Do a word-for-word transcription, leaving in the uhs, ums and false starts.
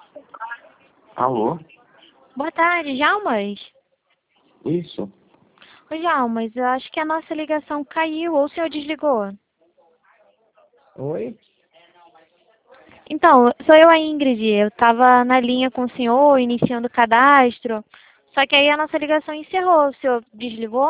Alô? Boa tarde, Jalmas. Isso. Oi, Jalmas, eu acho que a nossa ligação caiu ou o senhor desligou. Oi? Então, sou eu a Ingrid. Eu estava na linha com o senhor, iniciando o cadastro. Só que aí a nossa ligação encerrou. O senhor desligou?